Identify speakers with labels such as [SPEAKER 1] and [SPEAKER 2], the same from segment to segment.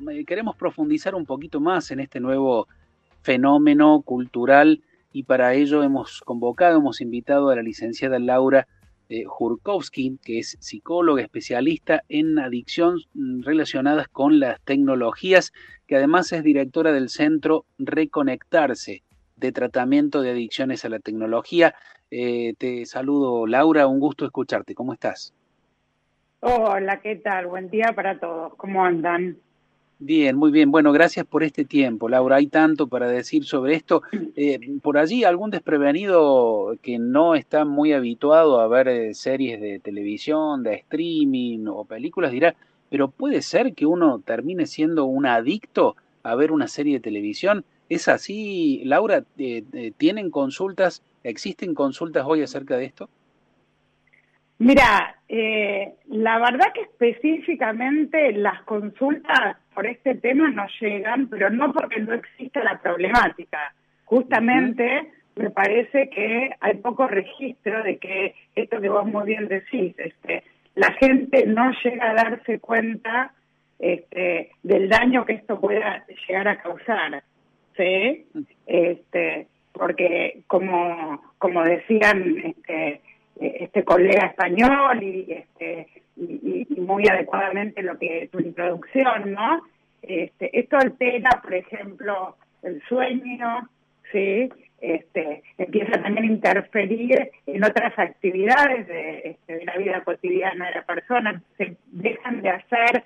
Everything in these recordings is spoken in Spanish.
[SPEAKER 1] queremos profundizar un poquito más en este nuevo fenómeno cultural y para ello hemos invitado a la licenciada Laura Jurkowski, que es psicóloga especialista en adicción relacionadas con las tecnologías, que además es directora del Centro Reconectarse de Tratamiento de Adicciones a la Tecnología. Te saludo, Laura, un gusto escucharte. ¿Cómo estás?
[SPEAKER 2] Hola, ¿qué tal? Buen día para todos. ¿Cómo andan?
[SPEAKER 1] Bien, muy bien. Bueno, gracias por este tiempo, Laura. Hay tanto para decir sobre esto. Por allí, algún desprevenido que no está muy habituado a ver series de televisión, de streaming o películas dirá, pero puede ser que uno termine siendo un adicto a ver una serie de televisión. ¿Es así, Laura? ¿Tienen consultas? ¿Existen consultas hoy acerca de esto?
[SPEAKER 2] Mira, la verdad que específicamente las consultas por este tema no llegan, pero no porque no exista la problemática.
[SPEAKER 1] Ujú.
[SPEAKER 2] Justamente me parece que hay poco registro de que esto que vos muy bien decís, la gente no llega a darse cuenta del daño que esto pueda llegar a causar, ¿sí? Porque como decían este colega español y muy adecuadamente lo que tu introducción, ¿no? Esto altera, por ejemplo, el sueño, ¿sí? Empieza también a interferir en otras actividades de la vida cotidiana de la persona, se dejan de hacer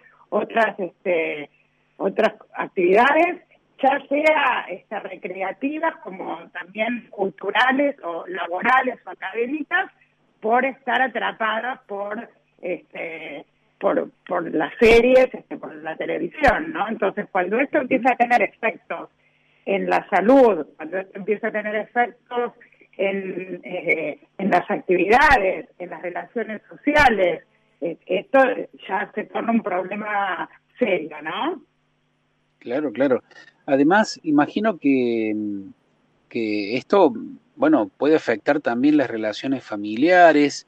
[SPEAKER 2] otras actividades, ya sea recreativas como también culturales o laborales o académicas, por estar atrapadas por las series, por la televisión, ¿no? Entonces, cuando esto
[SPEAKER 1] Ujú.
[SPEAKER 2] empieza a tener efectos en la salud, cuando esto empieza a tener efectos en las actividades, en las relaciones sociales, esto ya se torna un problema serio, ¿no?
[SPEAKER 1] Claro, claro. Además, imagino que esto, bueno, puede afectar también las relaciones familiares,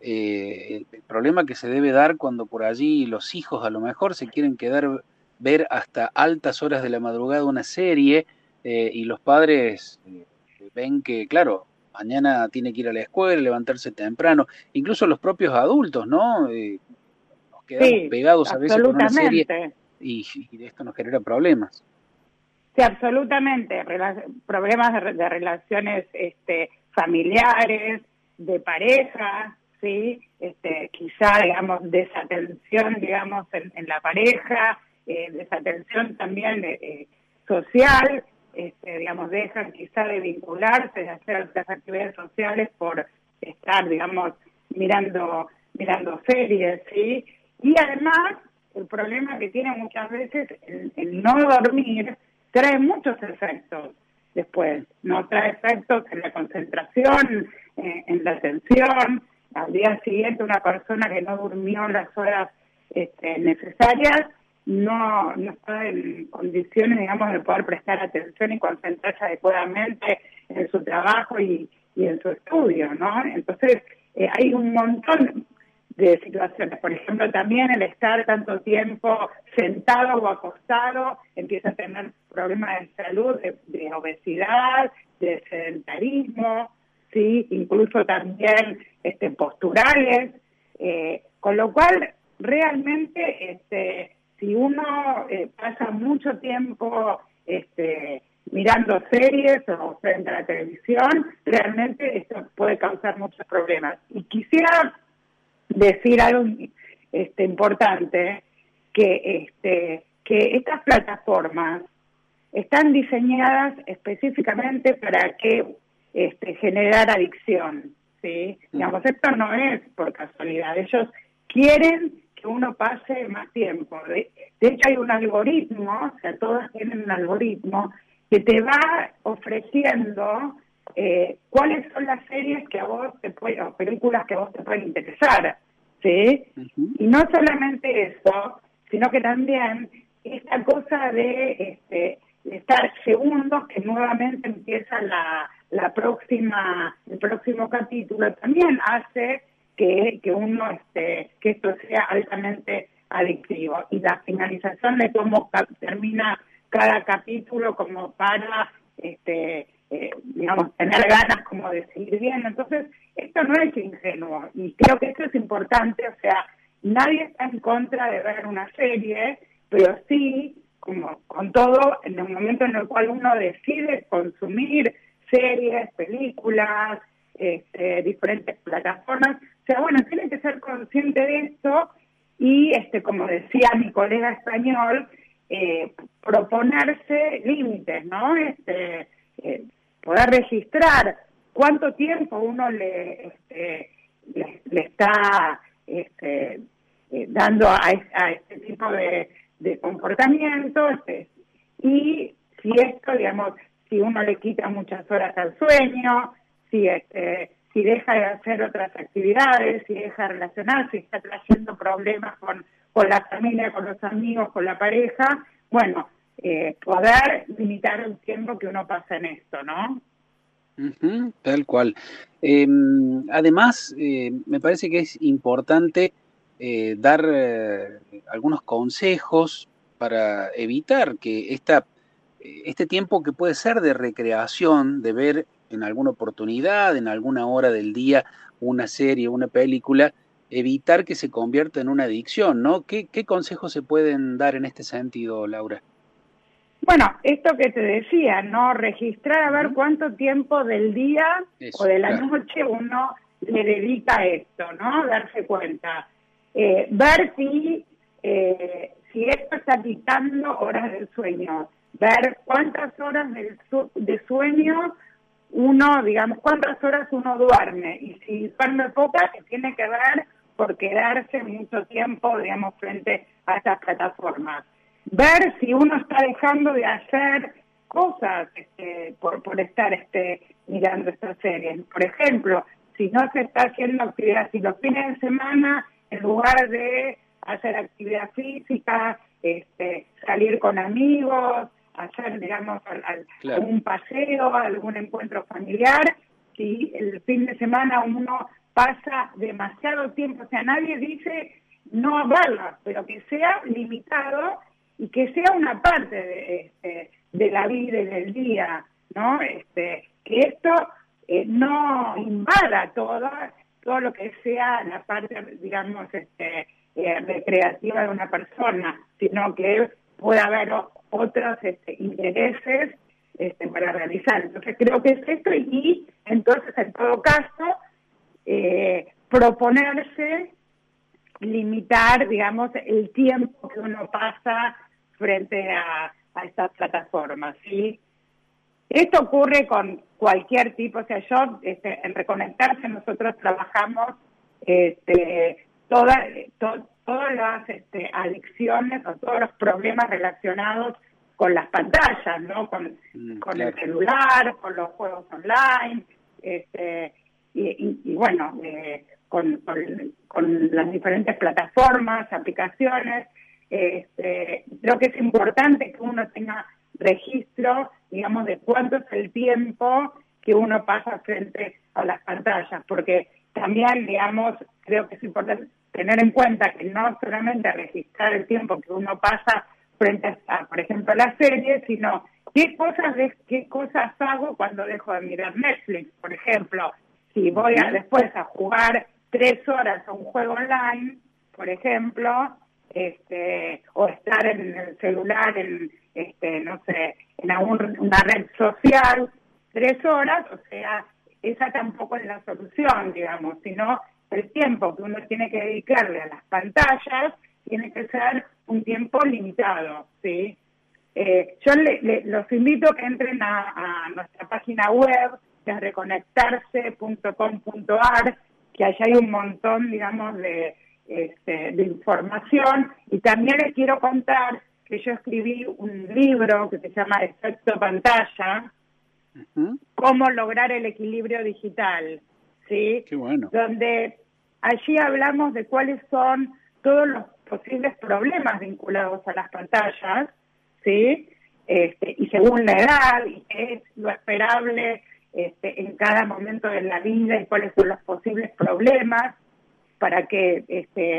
[SPEAKER 1] el problema que se debe dar cuando por allí los hijos a lo mejor se quieren quedar ver hasta altas horas de la madrugada una serie y los padres ven que, claro, mañana tiene que ir a la escuela, levantarse temprano, incluso los propios adultos, ¿no? Nos quedamos
[SPEAKER 2] Sí,
[SPEAKER 1] pegados a veces con una serie
[SPEAKER 2] absolutamente.
[SPEAKER 1] y esto nos genera problemas.
[SPEAKER 2] Sí, absolutamente. Problemas de relaciones familiares, de pareja, ¿sí? Quizá, digamos, desatención, digamos, en la pareja, desatención también social, digamos, dejan quizá de vincularse, de hacer otras actividades sociales por estar, digamos, mirando series, ¿sí? Y además, el problema que tiene muchas veces el no dormir trae muchos efectos después, ¿no? Trae efectos en la concentración, en la atención. Al día siguiente una persona que no durmió las horas necesarias no está en condiciones, digamos, de poder prestar atención y concentrarse adecuadamente en su trabajo y en su estudio, ¿no? Entonces, hay un montón de situaciones. Por ejemplo, también el estar tanto tiempo sentado o acostado empieza a tener problemas de salud, de obesidad, de sedentarismo, ¿sí? Incluso también posturales, con lo cual realmente si uno pasa mucho tiempo mirando series o frente a la televisión, realmente esto puede causar muchos problemas. Y quisiera decir algo importante, que estas plataformas están diseñadas específicamente para que generar adicción, ¿sí? Digamos, esto no es por casualidad, ellos quieren que uno pase más tiempo. De hecho, hay un algoritmo, o sea, todas tienen un algoritmo que te va ofreciendo cuáles son las series que a vos o películas que a vos te pueden interesar, ¿sí?
[SPEAKER 1] Ujú.
[SPEAKER 2] Y no solamente eso, sino que también esta cosa de estar segundos que nuevamente empieza el próximo capítulo, también hace que uno que esto sea altamente adictivo. Y la finalización de cómo termina cada capítulo como para, digamos, tener ganas como de seguir viendo. Entonces, esto no es ingenuo y creo que esto es importante, o sea, nadie está en contra de ver una serie, pero sí, como con todo, en el momento en el cual uno decide consumir series, películas, diferentes plataformas, o sea, bueno, tiene que ser consciente de esto y, como decía mi colega español, proponerse límites, ¿no? Poder registrar cuánto tiempo uno le está dando a este tipo de comportamiento, y si esto, digamos, si uno le quita muchas horas al sueño, si deja de hacer otras actividades, si deja de relacionarse, si está trayendo problemas con la familia, con los amigos, con la pareja, bueno, poder limitar el tiempo que uno pasa en esto, ¿no?
[SPEAKER 1] Ujú, tal cual. Además, me parece que es importante dar algunos consejos para evitar que este tiempo que puede ser de recreación, de ver en alguna oportunidad, en alguna hora del día, una serie, una película, evitar que se convierta en una adicción, ¿no? ¿Qué consejos se pueden dar en este sentido, Laura?
[SPEAKER 2] Bueno, esto que te decía, ¿no? Registrar a ver
[SPEAKER 1] Ujú.
[SPEAKER 2] cuento tiempo del día o
[SPEAKER 1] Eso,
[SPEAKER 2] de la
[SPEAKER 1] claro.
[SPEAKER 2] noche uno le dedica a esto, ¿no? Darse cuenta. Ver si esto está quitando horas del sueño. Ver cuántas horas de sueño uno, digamos, cuántas horas uno duerme. Y si duerme pocas, que tiene que ver por quedarse mucho tiempo, digamos, frente a estas plataformas. Ver si uno está dejando de hacer cosas por estar mirando estas series. Por ejemplo, si no se está haciendo actividad, si los fines de semana, en lugar de hacer actividad física, salir con amigos, hacer, digamos,
[SPEAKER 1] Claro.
[SPEAKER 2] algún paseo, algún encuentro familiar, si el fin de semana uno pasa demasiado tiempo, o sea, nadie dice no verlas, pero que sea limitado y que sea una parte de la vida y del día, ¿no? Que esto no invada todo lo que sea la parte, digamos, recreativa de una persona, sino que pueda haber otros intereses para realizar. Entonces creo que es esto y entonces en todo caso proponerse limitar, digamos, el tiempo que uno pasa frente a estas plataformas, ¿sí? Esto ocurre con cualquier tipo, o sea, yo en Reconectarse nosotros trabajamos todas las adicciones o todos los problemas relacionados con las pantallas, ¿no? Con
[SPEAKER 1] Claro.
[SPEAKER 2] el celular, con los juegos online, y bueno, con las diferentes plataformas, aplicaciones. Creo que es importante que uno tenga registro, digamos, de cuánto es el tiempo que uno pasa frente a las pantallas, porque también, digamos, creo que es importante tener en cuenta que no solamente registrar el tiempo que uno pasa frente a, por ejemplo, las series, sino qué cosas hago cuando dejo de mirar Netflix, por ejemplo. Si voy después a jugar 3 horas a un juego online, por ejemplo, o estar en el celular, no sé, en una red social, 3 horas, o sea, esa tampoco es la solución, digamos, sino el tiempo que uno tiene que dedicarle a las pantallas tiene que ser un tiempo limitado, ¿sí? Yo los invito a que entren a nuestra página web, que es reconectarse.com.ar, que allá hay un montón, digamos, de información. Y también les quiero contar que yo escribí un libro que se llama Efecto Pantalla, Cómo lograr el equilibrio digital, ¿sí?
[SPEAKER 1] Qué bueno.
[SPEAKER 2] Donde allí hablamos de cuáles son todos los posibles problemas vinculados a las pantallas, ¿sí? Y según la edad, y qué es lo esperable en cada momento de la vida y cuáles son los posibles problemas para que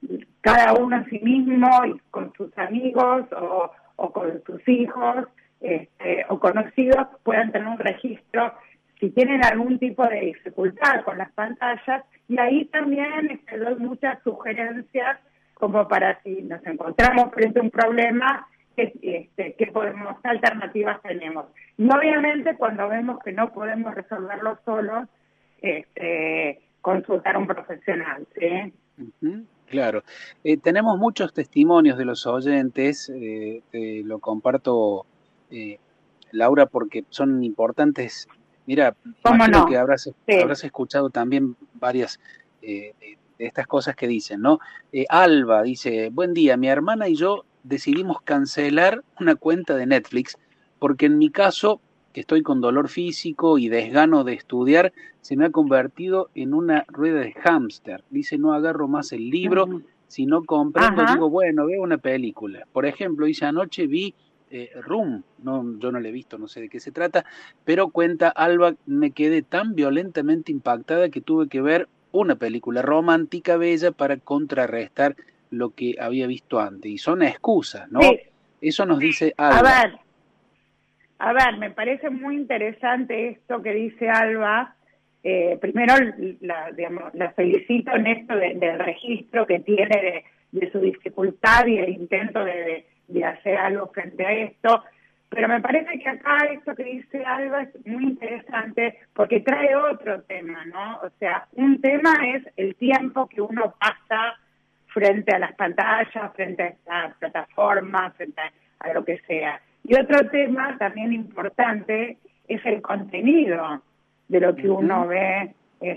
[SPEAKER 2] cada uno a sí mismo y con sus amigos o con sus hijos o conocidos puedan tener un registro si tienen algún tipo de dificultad con las pantallas, y ahí también doy muchas sugerencias como para si nos encontramos frente a un problema, qué alternativas tenemos. Y obviamente cuando vemos que no podemos resolverlo solos, consultar a un profesional, ¿sí?
[SPEAKER 1] Claro. Tenemos muchos testimonios de los oyentes, te lo comparto, Laura, porque son importantes. Mira,
[SPEAKER 2] ¿Cómo
[SPEAKER 1] imagino
[SPEAKER 2] no?
[SPEAKER 1] que
[SPEAKER 2] Sí.
[SPEAKER 1] habrás escuchado también varias de estas cosas que dicen, ¿no? Alba dice, buen día, mi hermana y yo decidimos cancelar una cuenta de Netflix porque en mi caso, que estoy con dolor físico y desgano de estudiar, se me ha convertido en una rueda de hámster. Dice, no agarro más el libro, si no comprendo,
[SPEAKER 2] Ajá.
[SPEAKER 1] digo, bueno, veo una película. Por ejemplo, dice, anoche vi Room, no, yo no la he visto, no sé de qué se trata, pero cuenta Alba, me quedé tan violentamente impactada que tuve que ver una película romántica bella para contrarrestar lo que había visto antes. Y son excusas, ¿no?
[SPEAKER 2] Sí.
[SPEAKER 1] Eso nos dice Alba.
[SPEAKER 2] A ver, me parece muy interesante esto que dice Alba. Primero, la felicito en esto del registro que tiene de su dificultad y el intento de hacer algo frente a esto. Pero me parece que acá esto que dice Alba es muy interesante porque trae otro tema, ¿no? O sea, un tema es el tiempo que uno pasa frente a las pantallas, frente a esta plataforma, frente a lo que sea. Y otro tema también importante es el contenido de lo que uno ve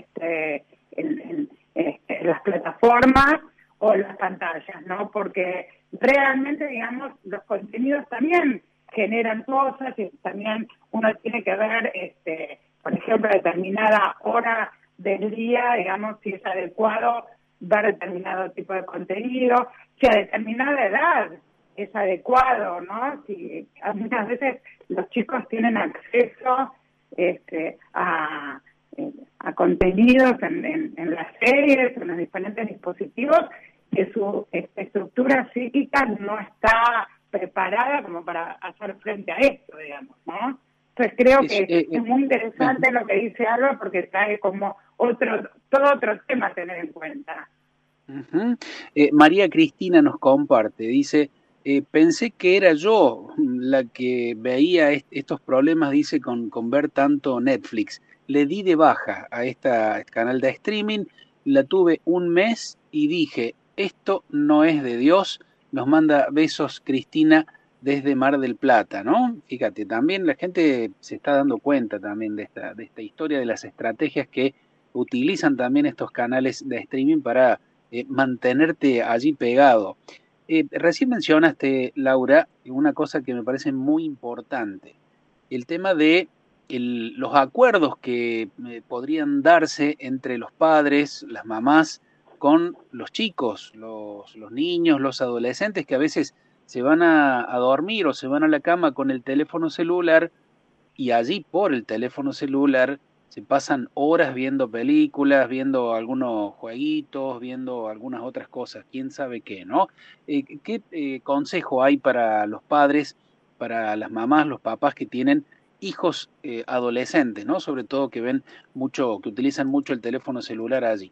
[SPEAKER 2] en las plataformas o en las pantallas, ¿no? Porque realmente, digamos, los contenidos también generan cosas y también uno tiene que ver, por ejemplo, determinada hora del día, digamos, si es adecuado ver determinado tipo de contenido, si a determinada edad es adecuado, ¿no? Si muchas veces los chicos tienen acceso a contenidos en las series, en los diferentes dispositivos, que su estructura psíquica no está preparada como para hacer frente a esto, digamos, ¿no? Entonces creo que es muy interesante lo que dice Alba porque trae como todo otro tema a tener en cuenta.
[SPEAKER 1] María Cristina nos comparte, dice, pensé que era yo la que veía estos problemas, dice, con ver tanto Netflix. Le di de baja a este canal de streaming, la tuve un mes y dije, esto no es de Dios. Nos manda besos Cristina desde Mar del Plata, ¿no? Fíjate, también la gente se está dando cuenta también de esta historia, de las estrategias que utilizan también estos canales de streaming para mantenerte allí pegado. Recién mencionaste, Laura, una cosa que me parece muy importante, el tema de los acuerdos que podrían darse entre los padres, las mamás, con los chicos, los niños, los adolescentes que a veces se van a dormir o se van a la cama con el teléfono celular y allí por el teléfono celular se pasan horas viendo películas, viendo algunos jueguitos, viendo algunas otras cosas, quién sabe qué, ¿no? ¿Qué consejo hay para los padres, para las mamás, los papás que tienen hijos adolescentes, ¿no? Sobre todo que ven mucho, que utilizan mucho el teléfono celular allí.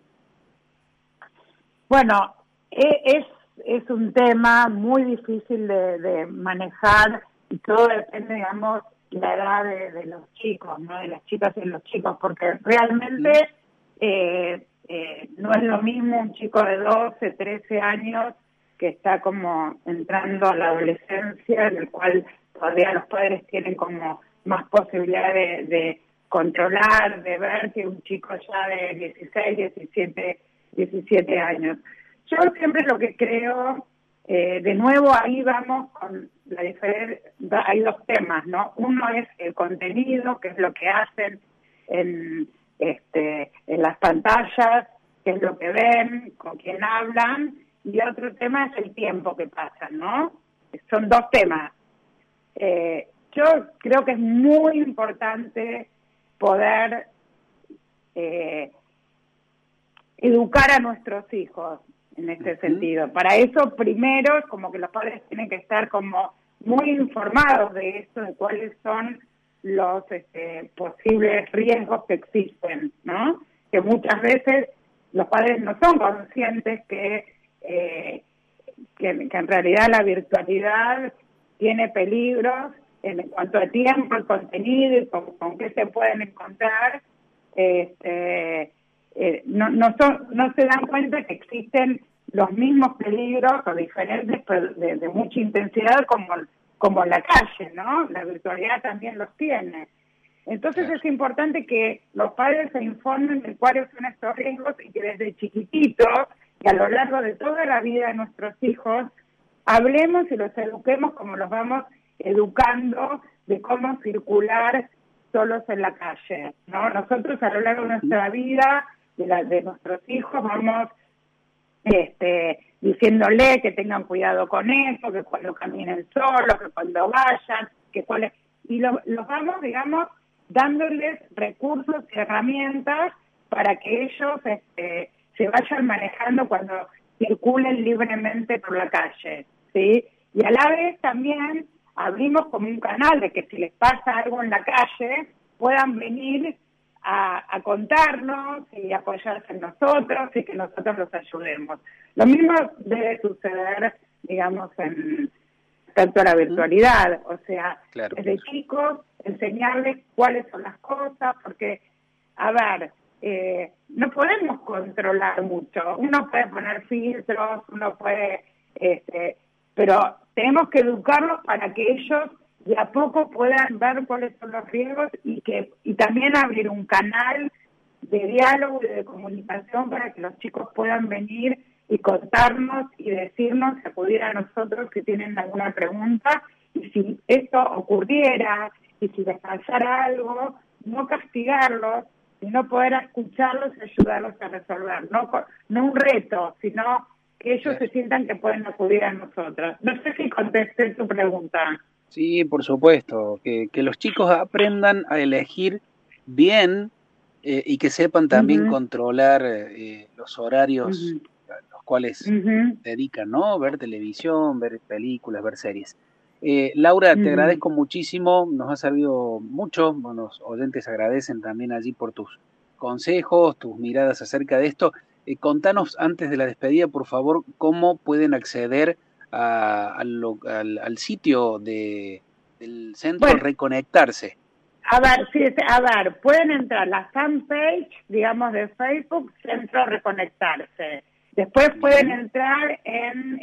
[SPEAKER 2] Bueno, es un tema muy difícil de manejar y todo depende, digamos, la edad de los chicos, ¿no? De las chicas y los chicos, porque realmente no es lo mismo un chico de 12, 13 años que está como entrando a la adolescencia, en el cual todavía los padres tienen como más posibilidad de controlar, de ver que un chico ya de 16, 17 años. Yo siempre lo que creo, de nuevo ahí vamos con la diferencia, hay dos temas, ¿no? Uno es el contenido, que es lo que hacen en las pantallas, que es lo que ven, con quién hablan, y otro tema es el tiempo que pasan, ¿no? Son dos temas. Yo creo que es muy importante poder educar a nuestros hijos. en este sentido. Para eso, primero, como que los padres tienen que estar como muy informados de esto, de cuáles son los posibles riesgos que existen, ¿no? Que muchas veces los padres no son conscientes que en realidad la virtualidad tiene peligros en cuanto a tiempo, el contenido y con qué se pueden encontrar. No se dan cuenta que existen los mismos peligros o diferentes, pero de mucha intensidad como en la calle, ¿no? La virtualidad también los tiene. Entonces es importante que los padres se informen de cuáles son estos riesgos y que desde chiquititos y a lo largo de toda la vida de nuestros hijos hablemos y los eduquemos como los vamos educando de cómo circular solos en la calle, ¿no? Nosotros a lo largo de nuestra vida, de nuestros hijos, vamos diciéndole que tengan cuidado con eso, que cuando caminen solos, que cuando vayan, y los vamos, digamos, dándoles recursos y herramientas para que ellos se vayan manejando cuando circulen libremente por la calle, ¿sí? Y a la vez también abrimos como un canal de que si les pasa algo en la calle, puedan venir a contarnos y apoyarse en nosotros y que nosotros los ayudemos. Lo mismo debe suceder, digamos, en tanto a la virtualidad, o sea, desde chicos enseñarles cuáles son las cosas, porque, a ver, no podemos controlar mucho. Uno puede poner filtros, uno puede, pero tenemos que educarlos para que ellos de a poco puedan ver cuáles son los riesgos y también abrir un canal de diálogo y de comunicación para que los chicos puedan venir y contarnos y decirnos, acudir a nosotros si tienen alguna pregunta, y si esto ocurriera y si les pasara algo, no castigarlos, sino poder escucharlos y ayudarlos a resolver. No un reto, sino que ellos se sientan que pueden acudir a nosotros. No sé si contesté tu pregunta.
[SPEAKER 1] Sí, por supuesto, que los chicos aprendan a elegir bien y que sepan también controlar los horarios a los cuales dedican, ¿no? Ver televisión, ver películas, ver series. Laura, te agradezco muchísimo, nos ha servido mucho, los oyentes agradecen también allí por tus consejos, tus miradas acerca de esto. Contanos antes de la despedida, por favor, cómo pueden acceder al sitio del centro, bueno, Reconectarse.
[SPEAKER 2] A ver, pueden entrar a la fanpage, digamos, de Facebook, Centro Reconectarse. Después pueden entrar en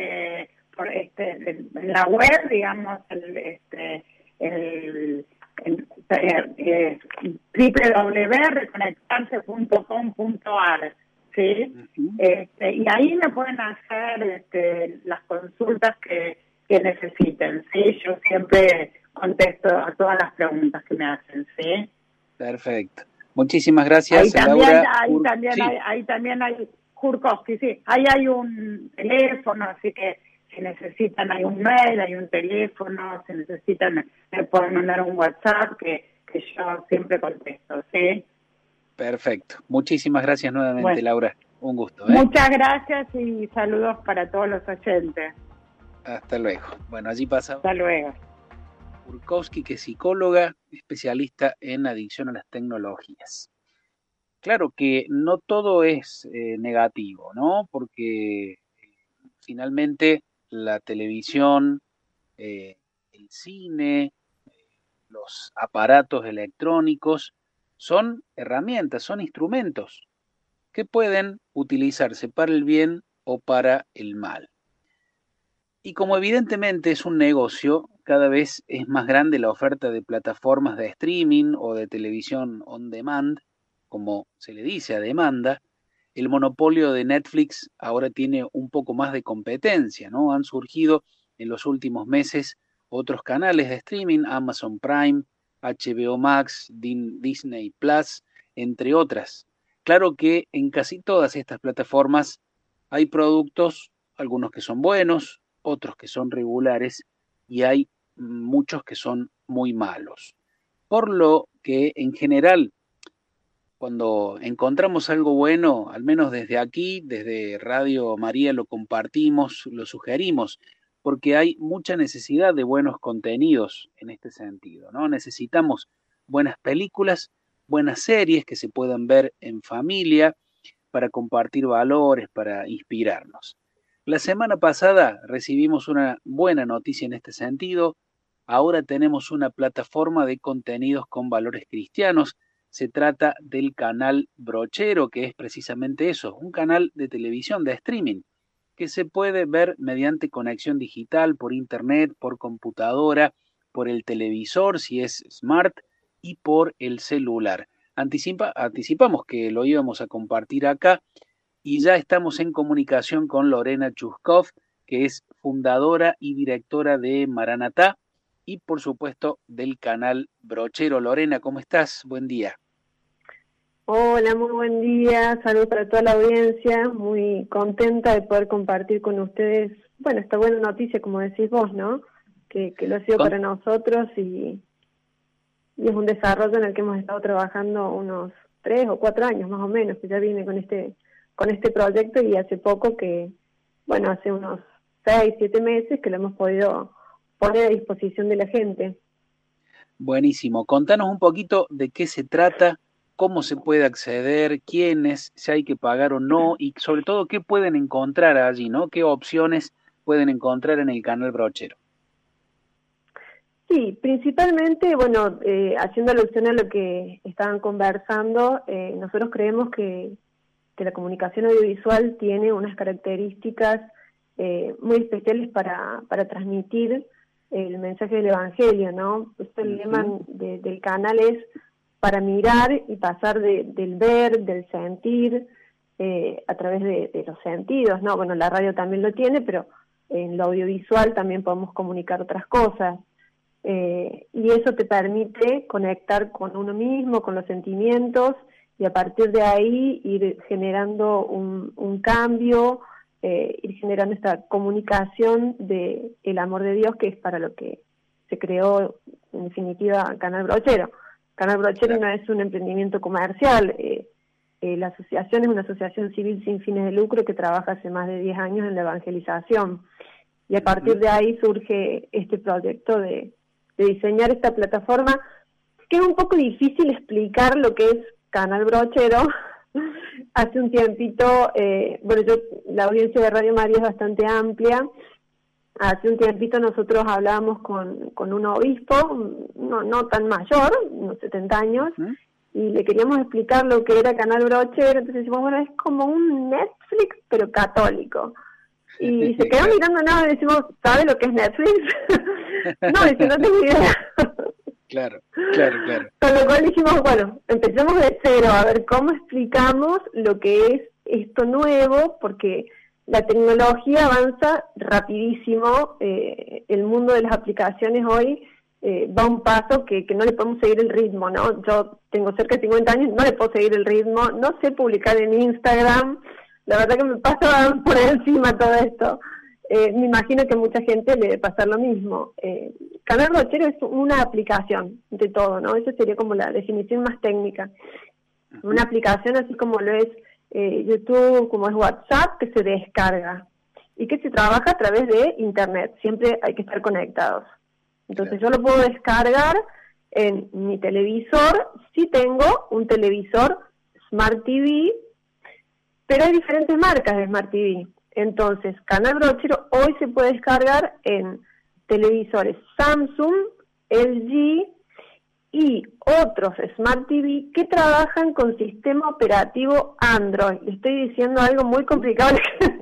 [SPEAKER 2] la web, digamos, www.reconectarse.com.ar, ¿sí? Y ahí me pueden hacer las consultas que necesiten, ¿sí? Yo siempre contesto a todas las preguntas que me hacen, ¿sí?
[SPEAKER 1] Perfecto. Muchísimas gracias, Laura.
[SPEAKER 2] Ahí también hay Jurkowski, sí. Ahí hay un teléfono, así que si necesitan, hay un mail, hay un teléfono, si necesitan, me pueden mandar un WhatsApp que yo siempre contesto, ¿sí?
[SPEAKER 1] Perfecto. Muchísimas gracias nuevamente, bueno, Laura. Un gusto.
[SPEAKER 2] Muchas gracias y saludos para todos los oyentes.
[SPEAKER 1] Hasta luego. Bueno, allí pasa.
[SPEAKER 2] Hasta luego.
[SPEAKER 1] Jurkowski, que es psicóloga, especialista en adicción a las tecnologías. Claro que no todo es negativo, ¿no? Porque finalmente la televisión, el cine, los aparatos electrónicos son herramientas, son instrumentos que pueden utilizarse para el bien o para el mal. Y como evidentemente es un negocio, cada vez es más grande la oferta de plataformas de streaming o de televisión on demand, como se le dice a demanda. El monopolio de Netflix ahora tiene un poco más de competencia, ¿no? Han surgido en los últimos meses otros canales de streaming, Amazon Prime, HBO Max, Disney Plus, entre otras. Claro que en casi todas estas plataformas hay productos, algunos que son buenos, otros que son regulares y hay muchos que son muy malos. Por lo que en general cuando encontramos algo bueno, al menos desde aquí, desde Radio María lo compartimos, lo sugerimos, porque hay mucha necesidad de buenos contenidos en este sentido, ¿no? Necesitamos buenas películas, buenas series que se puedan ver en familia para compartir valores, para inspirarnos. La semana pasada recibimos una buena noticia en este sentido. Ahora tenemos una plataforma de contenidos con valores cristianos. Se trata del canal Brochero, que es precisamente eso, un canal de televisión, de streaming, que se puede ver mediante conexión digital, por internet, por computadora, por el televisor, si es smart, y por el celular. Anticipamos que lo íbamos a compartir acá y ya estamos en comunicación con Lorena Chuskov, que es fundadora y directora de Maranatá, y por supuesto del canal Brochero. Lorena, ¿cómo estás? Buen día.
[SPEAKER 3] Hola, muy buen día, saludos para toda la audiencia, muy contenta de poder compartir con ustedes, bueno, esta buena noticia, como decís vos, ¿no? Que lo ha sido para nosotros y es un desarrollo en el que hemos estado trabajando unos 3 o 4 años más o menos, que ya viene con este proyecto, y hace poco que, bueno, hace unos 6, 7 meses que lo hemos podido poner a disposición de la gente.
[SPEAKER 1] Buenísimo. Contanos un poquito de qué se trata, cómo se puede acceder, quiénes, si hay que pagar o no, y sobre todo qué pueden encontrar allí, ¿no? ¿Qué opciones pueden encontrar en el canal Brochero?
[SPEAKER 3] Sí, principalmente, bueno, haciendo alusión a lo que estaban conversando, nosotros creemos que la comunicación audiovisual tiene unas características muy especiales para transmitir el mensaje del Evangelio, ¿no? Pues el lema del canal es para mirar y pasar del ver, del sentir, a través de los sentidos, ¿no? Bueno, la radio también lo tiene, pero en lo audiovisual también podemos comunicar otras cosas. Y eso te permite conectar con uno mismo, con los sentimientos, y a partir de ahí ir generando un cambio, ir generando esta comunicación de el amor de Dios, que es para lo que se creó en definitiva Canal Brochero. Canal Brochero no es un emprendimiento comercial, la asociación es una asociación civil sin fines de lucro que trabaja hace más de 10 años en la evangelización, y a partir de ahí surge este proyecto de diseñar esta plataforma, que es un poco difícil explicar lo que es Canal Brochero. Hace un tiempito, la audiencia de Radio María es bastante amplia. Hace un tiempito nosotros hablábamos con un obispo, no tan mayor, unos 70 años, y le queríamos explicar lo que era Canal Brochero. Entonces decimos, bueno, es como un Netflix, pero católico. Y se quedó mirando nada y decimos, ¿sabe lo que es Netflix? No, dice, no tengo idea.
[SPEAKER 1] Claro.
[SPEAKER 3] Con lo cual dijimos, bueno, empecemos de cero, a ver cómo explicamos lo que es esto nuevo, porque la tecnología avanza rapidísimo, el mundo de las aplicaciones hoy va a un paso que no le podemos seguir el ritmo, ¿no? Yo tengo cerca de 50 años, no le puedo seguir el ritmo, no sé publicar en Instagram, la verdad que me pasa por encima todo esto. Me imagino que a mucha gente le debe pasar lo mismo. Canal Brochero es una aplicación de todo, ¿no? Esa sería como la definición más técnica. Una aplicación así como lo es YouTube, como es WhatsApp, que se descarga y que se trabaja a través de Internet. Siempre hay que estar conectados. Entonces yo lo puedo descargar en mi televisor, si tengo un televisor Smart TV, pero hay diferentes marcas de Smart TV. Entonces, Canal Brochero hoy se puede descargar en televisores Samsung, LG y otros Smart TV que trabajan con sistema operativo Android. Le estoy diciendo algo muy complicado.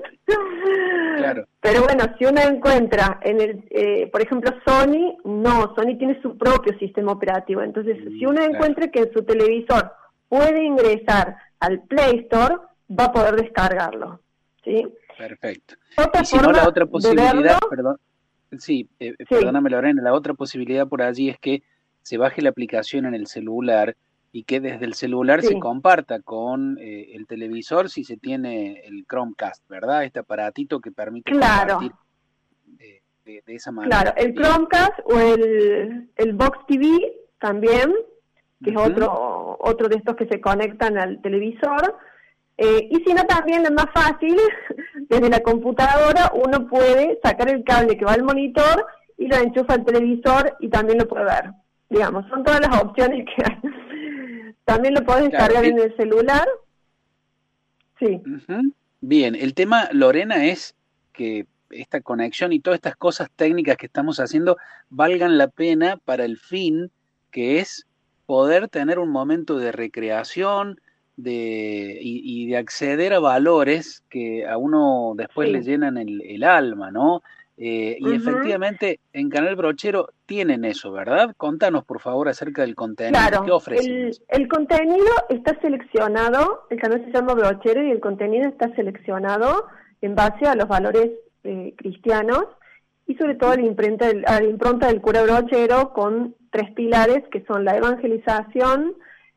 [SPEAKER 3] Claro. Pero bueno, si uno encuentra por ejemplo, Sony tiene su propio sistema operativo. Entonces, si uno encuentra que en su televisor puede ingresar al Play Store, va a poder descargarlo, ¿sí?
[SPEAKER 1] Perfecto. Y si no, la otra posibilidad, perdóname Lorena, la otra posibilidad por allí es que se baje la aplicación en el celular y que desde el celular se comparta con el televisor si se tiene el Chromecast, ¿verdad? Este aparatito que permite compartir de esa manera.
[SPEAKER 3] Claro, el Chromecast o el Box TV también, que es otro de estos que se conectan al televisor. Y si no, también es más fácil, desde la computadora uno puede sacar el cable que va al monitor y lo enchufa al televisor y también lo puede ver. Digamos, son todas las opciones que hay. También lo puedes descargar en el celular. Sí.
[SPEAKER 1] Bien, el tema, Lorena, es que esta conexión y todas estas cosas técnicas que estamos haciendo valgan la pena para el fin, que es poder tener un momento de recreación, y de acceder a valores que a uno después le llenan el alma, ¿no? Y efectivamente en Canal Brochero tienen eso, ¿verdad? Contanos, por favor, acerca del contenido.
[SPEAKER 3] Claro,
[SPEAKER 1] ¿Qué ofrecen?
[SPEAKER 3] El contenido está seleccionado, el canal se llama Brochero y el contenido está seleccionado en base a los valores cristianos y sobre todo a la impronta del cura Brochero, con 3 pilares que son la evangelización,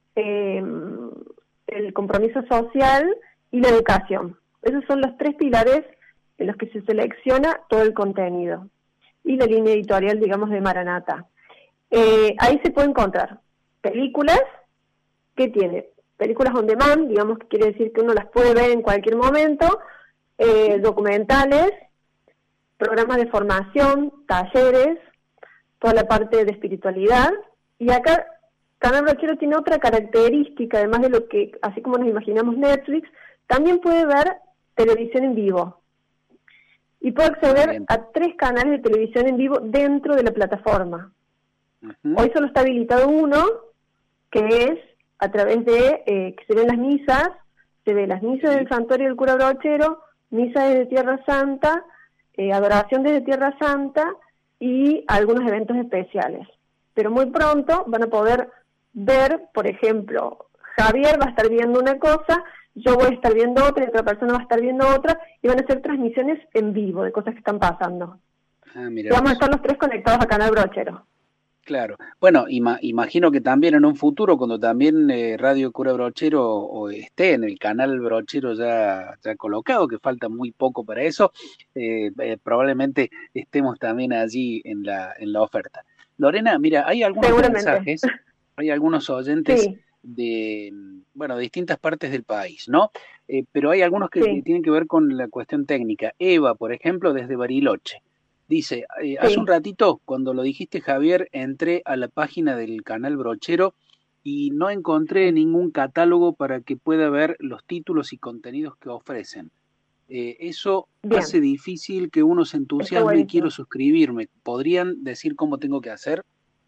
[SPEAKER 3] el compromiso social y la educación. Esos son los 3 pilares en los que se selecciona todo el contenido. Y la línea editorial, digamos, de Maranata. Ahí se puede encontrar películas, que tiene películas on demand, digamos, que quiere decir que uno las puede ver en cualquier momento, documentales, programas de formación, talleres, toda la parte de espiritualidad. Y acá Canal Brochero tiene otra característica, además de lo que, así como nos imaginamos Netflix, también puede ver televisión en vivo. Y puede acceder a 3 canales de televisión en vivo dentro de la plataforma. Hoy solo está habilitado uno, que es a través de que se ven las misas, se ve las misas del Santuario del Cura Brochero, misa desde Tierra Santa, adoración desde Tierra Santa y algunos eventos especiales. Pero muy pronto van a poder ver, por ejemplo, Javier va a estar viendo una cosa, yo voy a estar viendo otra y otra persona va a estar viendo otra, y van a hacer transmisiones en vivo de cosas que están pasando. Vamos a estar los 3 conectados a Canal Brochero.
[SPEAKER 1] Claro. Bueno, imagino que también en un futuro, cuando también Radio Cura Brochero o esté en el canal Brochero ya colocado, que falta muy poco para eso, probablemente estemos también allí en la oferta. Lorena, mira, hay algunos mensajes, hay algunos oyentes de distintas partes del país, ¿no? Pero hay algunos que tienen que ver con la cuestión técnica. Eva, por ejemplo, desde Bariloche. Dice, hace un ratito, cuando lo dijiste, Javier, entré a la página del canal Brochero y no encontré ningún catálogo para que pueda ver los títulos y contenidos que ofrecen. Eso hace difícil que uno se entusiasme y quiero suscribirme. ¿Podrían decir cómo tengo que hacer?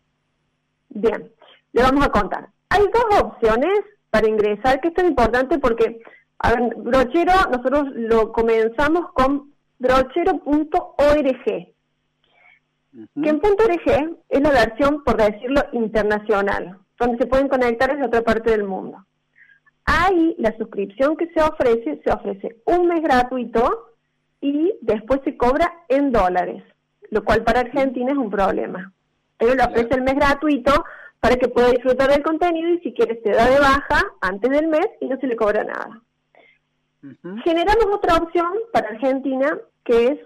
[SPEAKER 3] Bien, le vamos a contar. Hay 2 opciones para ingresar, que esto es importante porque, a ver, Brochero, nosotros lo comenzamos con brochero.org, que en .org es la versión, por decirlo, internacional, donde se pueden conectar desde otra parte del mundo. Ahí la suscripción que se ofrece un mes gratuito y después se cobra en dólares, lo cual para Argentina es un problema. Pero le ofrece el mes gratuito para que pueda disfrutar del contenido y si quieres te da de baja antes del mes y no se le cobra nada. Generamos otra opción para Argentina que es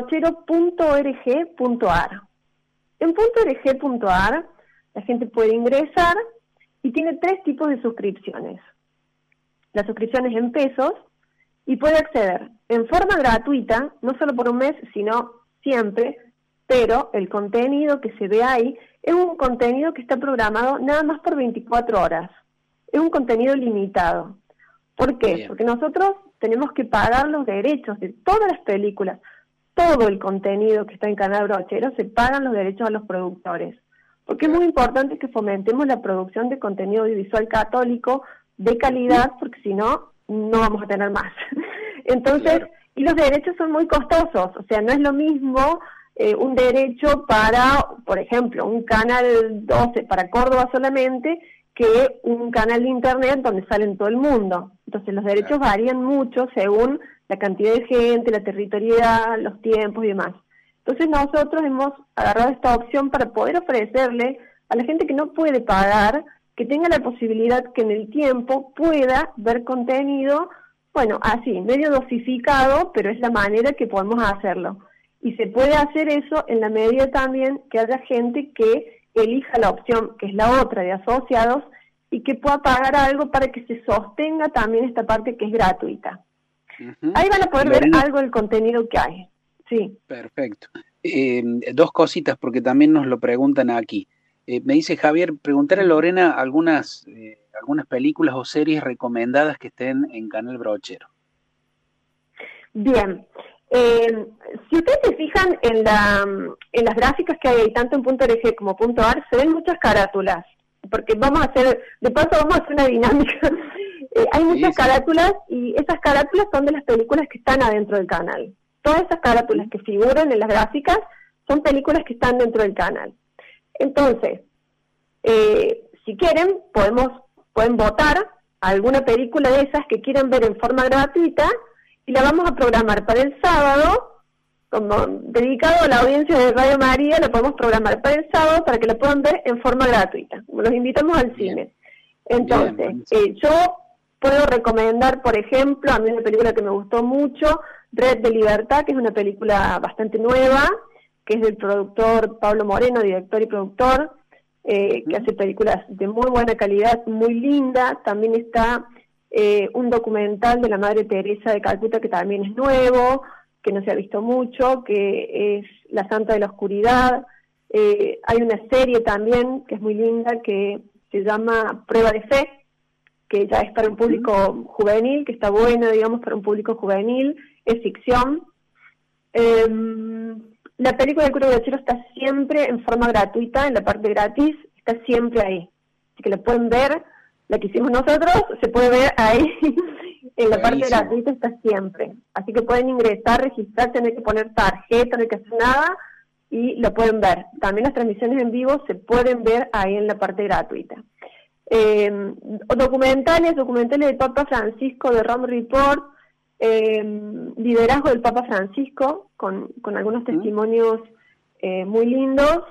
[SPEAKER 3] brochero.org.ar. En .org.ar la gente puede ingresar y tiene 3 tipos de suscripciones. La suscripción es en pesos y puede acceder en forma gratuita, no solo por un mes, sino siempre, pero el contenido que se ve ahí es un contenido que está programado nada más por 24 horas. Es un contenido limitado. ¿Por qué? Porque nosotros tenemos que pagar los derechos de todas las películas. Todo el contenido que está en Canal Brochero se pagan los derechos a los productores. Porque es muy importante que fomentemos la producción de contenido audiovisual católico de calidad, porque si no, no vamos a tener más. Entonces, y los derechos son muy costosos. O sea, no es lo mismo un derecho para, por ejemplo, un canal 12 para Córdoba solamente, que un canal de internet donde sale en todo el mundo. Entonces los derechos varían mucho según la cantidad de gente, la territorialidad, los tiempos y demás. Entonces nosotros hemos agarrado esta opción para poder ofrecerle a la gente que no puede pagar, que tenga la posibilidad que en el tiempo pueda ver contenido, bueno, así, medio dosificado, pero es la manera que podemos hacerlo. Y se puede hacer eso en la medida también que haya gente que elija la opción, que es la otra de asociados, y que pueda pagar algo para que se sostenga también esta parte que es gratuita. Ahí van a poder ver algo del contenido que hay. Sí.
[SPEAKER 1] Perfecto. Dos cositas, porque también nos lo preguntan aquí. Me dice Javier, preguntarle a Lorena algunas películas o series recomendadas que estén en Canal Brochero.
[SPEAKER 3] Bien. Si ustedes se fijan en las gráficas que hay tanto en .org como .ar, se ven muchas carátulas, porque vamos a hacer una dinámica. Hay muchas carátulas, y esas carátulas son de las películas que están adentro del canal. Todas esas carátulas que figuran en las gráficas son películas que están dentro del canal. Entonces, si quieren, pueden votar alguna película de esas que quieran ver en forma gratuita, y la vamos a programar para el sábado, como dedicado a la audiencia de Radio María, la podemos programar para el sábado para que la puedan ver en forma gratuita. Los invitamos al cine. Entonces, yo puedo recomendar, por ejemplo, a mí una película que me gustó mucho, Red de Libertad, que es una película bastante nueva, que es del productor Pablo Moreno, director y productor, que hace películas de muy buena calidad, muy linda. También está un documental de la Madre Teresa de Calcuta, que también es nuevo, que no se ha visto mucho, que es La Santa de la Oscuridad. Hay una serie también que es muy linda, que se llama Prueba de Fe, que ya es para un público juvenil, que está buena, digamos, para un público juvenil, es ficción. La película del Cura Brochero está siempre en forma gratuita, en la parte gratis, está siempre ahí. Así que la pueden ver, la que hicimos nosotros, se puede ver ahí, en la parte gratuita está siempre. Así que pueden ingresar, registrarse, no hay que poner tarjeta, no hay que hacer nada, y lo pueden ver. También las transmisiones en vivo se pueden ver ahí en la parte gratuita. Documentales del Papa Francisco, de Rome Report, liderazgo del Papa Francisco, con algunos testimonios muy lindos.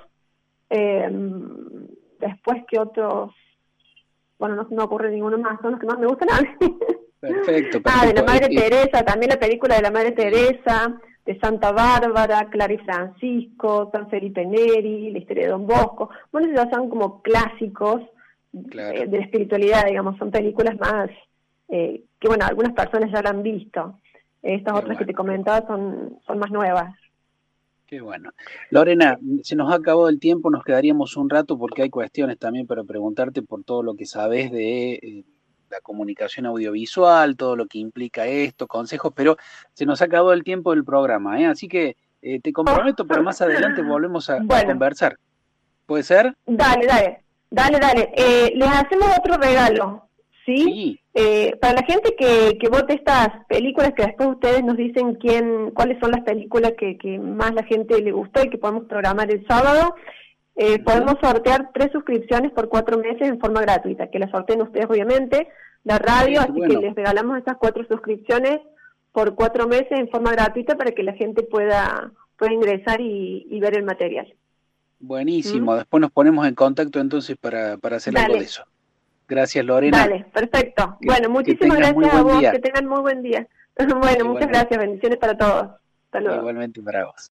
[SPEAKER 3] Después que otros, bueno, no se me ocurre ninguno más, son los que más me gustan a mí.
[SPEAKER 1] Perfecto.
[SPEAKER 3] De la Madre Teresa, también la película de la Madre Teresa, de Santa Bárbara, Clara y Francisco, San Felipe Neri, la historia de Don Bosco. Bueno, esos ya son como clásicos de la espiritualidad, digamos, son películas más que, bueno, algunas personas ya la han visto. Estas otras que te comentaba son más nuevas.
[SPEAKER 1] Qué bueno. Lorena, se nos ha acabado el tiempo, nos quedaríamos un rato porque hay cuestiones también para preguntarte por todo lo que sabes de la comunicación audiovisual, todo lo que implica esto, consejos, pero se nos ha acabado el tiempo del programa, así que te comprometo para más adelante volvemos a conversar. ¿Puede ser? Dale.
[SPEAKER 3] Les hacemos otro regalo, ¿sí? Para la gente que vote estas películas, que después ustedes nos dicen cuáles son las películas que más la gente le gustó y que podemos programar el sábado, podemos sortear 3 suscripciones por 4 meses en forma gratuita, que las sorteen ustedes obviamente, la radio, así que les regalamos estas 4 suscripciones por 4 meses en forma gratuita para que la gente pueda ingresar y ver el material.
[SPEAKER 1] Buenísimo, después nos ponemos en contacto entonces para hacer algo de eso. Gracias, Lorena.
[SPEAKER 3] Dale, perfecto. Bueno, muchísimas gracias a vos, que tengan muy buen día. Bueno, muchas gracias, bendiciones para todos. Hasta luego.
[SPEAKER 1] Igualmente para vos.